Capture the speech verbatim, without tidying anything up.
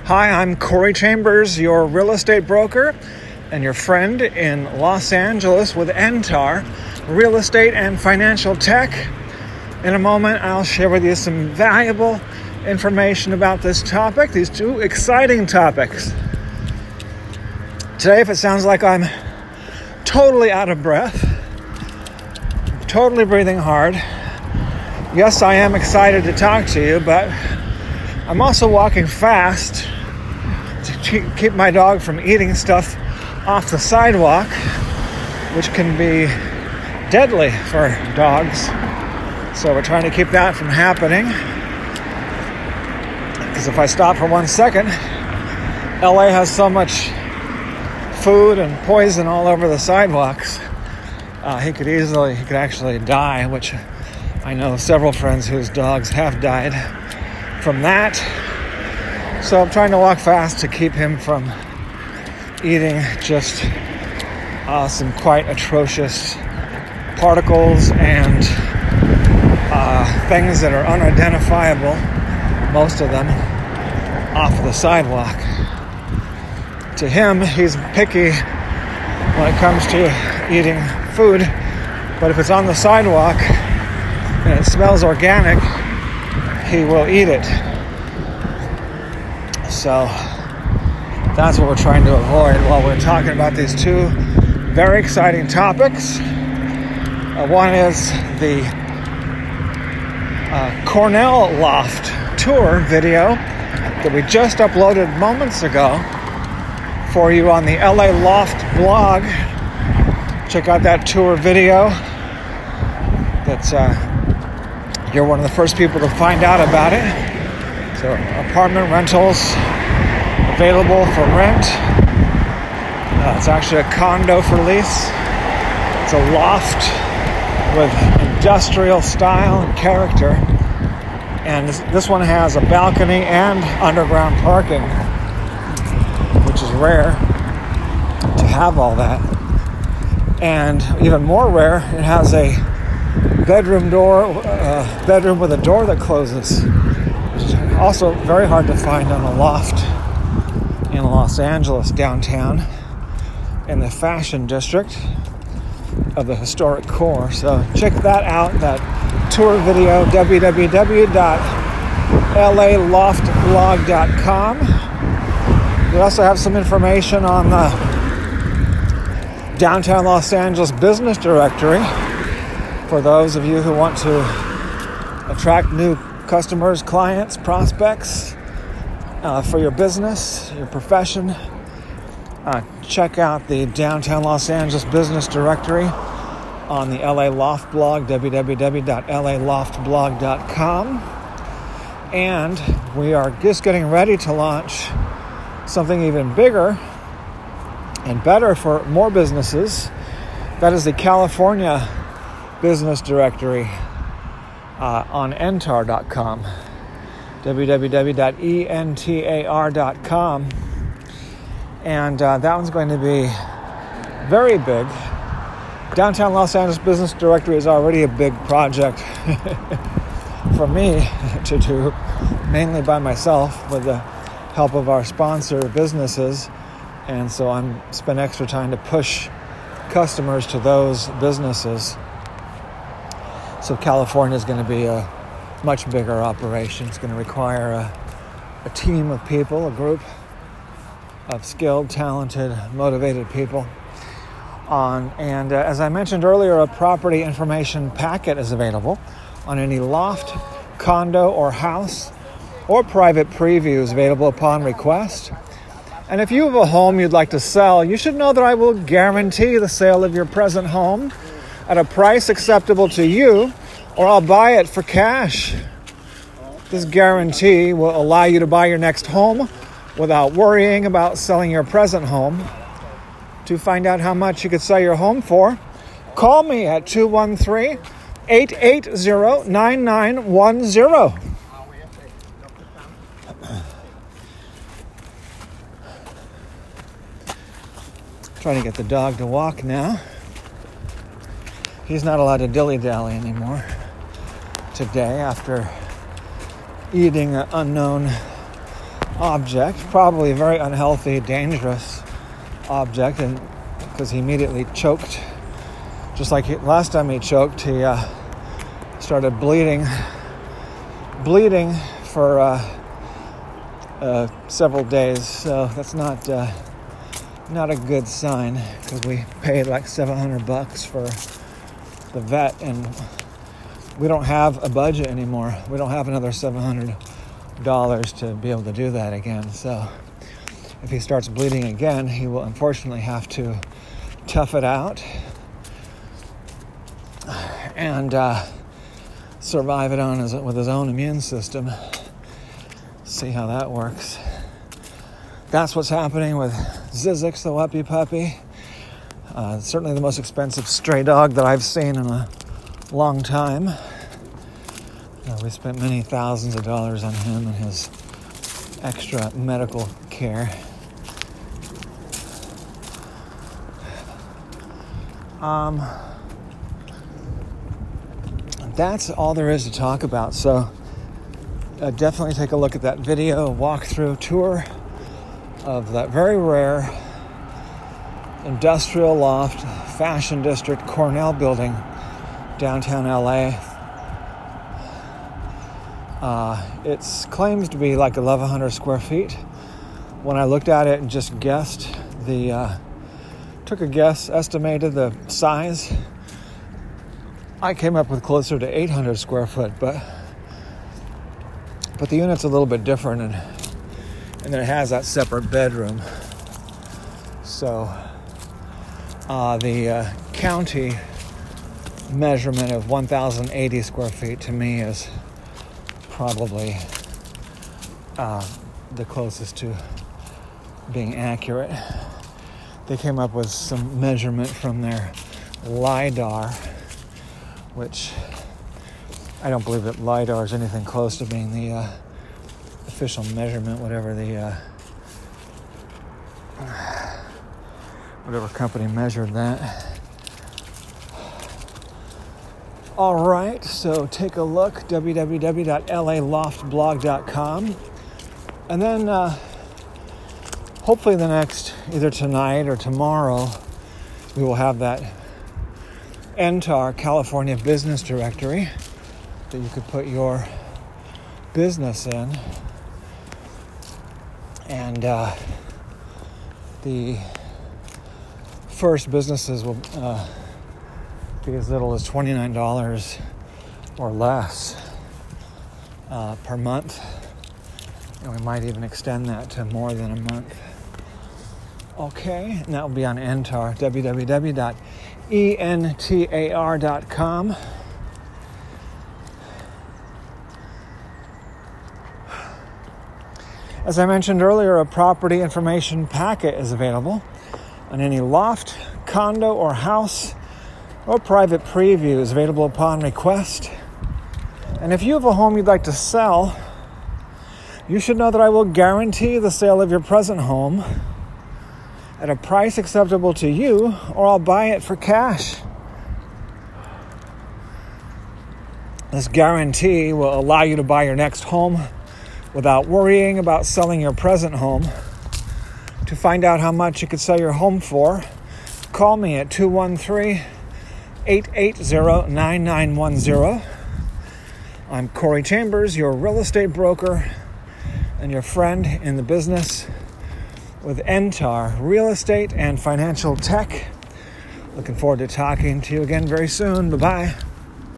Hi, I'm Corey Chambers, your real estate broker and your friend in Los Angeles with Entar, real estate and financial tech. In a moment, I'll share with you some valuable information about this topic, these two exciting topics. Today, if it sounds like I'm totally out of breath, totally breathing hard, yes, I am excited to talk to you, but I'm also walking fast to keep my dog from eating stuff off the sidewalk, which can be deadly for dogs. So we're trying to keep that from happening. Because if I stop for one second, L A has so much food and poison all over the sidewalks. Uh, he could easily, he could actually die, which I know several friends whose dogs have died from that. So I'm trying to walk fast to keep him from eating just uh, some quite atrocious particles and uh, things that are unidentifiable, most of them, off the sidewalk. To him, he's picky when it comes to eating food, but if it's on the sidewalk and it smells organic, he will eat it. So that's what we're trying to avoid while we're talking about these two very exciting topics. Uh, one is the uh, Cornell Loft tour video that we just uploaded moments ago for you on the L A Loft blog. Check out that tour video. That's uh, you're one of the first people to find out about it. So apartment rentals available for rent. Uh, it's actually a condo for lease. It's a loft with industrial style and character. And this, this one has a balcony and underground parking, which is rare to have all that. And even more rare, it has a bedroom door, uh, bedroom with a door that closes, which is also very hard to find on a loft in Los Angeles downtown in the fashion district of the historic core. So check that out, that tour video, w w w dot l a loft blog dot com. We also have some information on the Downtown Los Angeles Business Directory for those of you who want to attract new customers, clients, prospects uh, for your business, your profession. Uh, check out the Downtown Los Angeles Business Directory on the L A Loft blog, w w w dot l a loft blog dot com. And we are just getting ready to launch something even bigger and better for more businesses. That is the California Business Directory uh, on entar dot com, w w w dot entar dot com. And uh, that one's going to be very big. Downtown Los Angeles Business Directory is already a big project for me to do, mainly by myself with the help of our sponsor businesses. And so I'm spend extra time to push customers to those businesses. So California is going to be a much bigger operation. It's going to require a, a team of people, a group of skilled, talented, motivated people. On and uh, as I mentioned earlier, a property information packet is available on any loft, condo, or house, or private previews available upon request. And if you have a home you'd like to sell, you should know that I will guarantee the sale of your present home at a price acceptable to you, or I'll buy it for cash. This guarantee will allow you to buy your next home without worrying about selling your present home. To find out how much you could sell your home for, call me at two one three, eight eight zero, nine nine one zero. Trying to get the dog to walk now. He's not allowed to dilly-dally anymore today after eating an unknown object, probably a very unhealthy, dangerous object, and because he immediately choked, just like he, last time he choked, he uh, started bleeding, bleeding for uh, uh, several days. So that's not uh, not a good sign, because we paid like seven hundred bucks for the vet, and we don't have a budget anymore. We don't have another seven hundred dollars to be able to do that again. So if he starts bleeding again, he will unfortunately have to tough it out and uh, survive it on his, with his own immune system. See how that works. That's what's happening with Zizix, the Whoopie Puppy. Uh, certainly the most expensive stray dog that I've seen in a long time. Uh, we spent many thousands of dollars on him and his extra medical care. Um, that's all there is to talk about. So uh, definitely take a look at that video, walkthrough tour of that very rare industrial loft fashion district Cornell building, downtown L A. Uh, it's claims to be like eleven hundred square feet. When I looked at it and just guessed, the uh, took a guess, estimated the size, I came up with closer to eight hundred square foot, but but the unit's a little bit different, and and then it has that separate bedroom. So uh, the uh, county measurement of one thousand eighty square feet to me is probably uh, the closest to being accurate. They came up with some measurement from their LiDAR, which I don't believe that LiDAR is anything close to being the uh, official measurement, whatever the uh, whatever company measured that. All right, so take a look, w w w dot l a loft blog dot com, and then uh, hopefully the next, either tonight or tomorrow, we will have that N T A R California Business Directory that you could put your business in, and uh, the first businesses will uh, be as little as twenty-nine dollars or less uh, per month, and we might even extend that to more than a month. Okay, and that will be on N T A R, w w w dot e n t a r dot com. As I mentioned earlier, a property information packet is available on any loft, condo, or house, or private preview is available upon request. And if you have a home you'd like to sell, you should know that I will guarantee the sale of your present home at a price acceptable to you, or I'll buy it for cash. This guarantee will allow you to buy your next home without worrying about selling your present home. To find out how much you could sell your home for, call me at two one three, eight eight zero, nine nine one zero. I'm Corey Chambers, your real estate broker and your friend in the business with N T A R Real Estate and Financial Tech. Looking forward to talking to you again very soon. Bye-bye.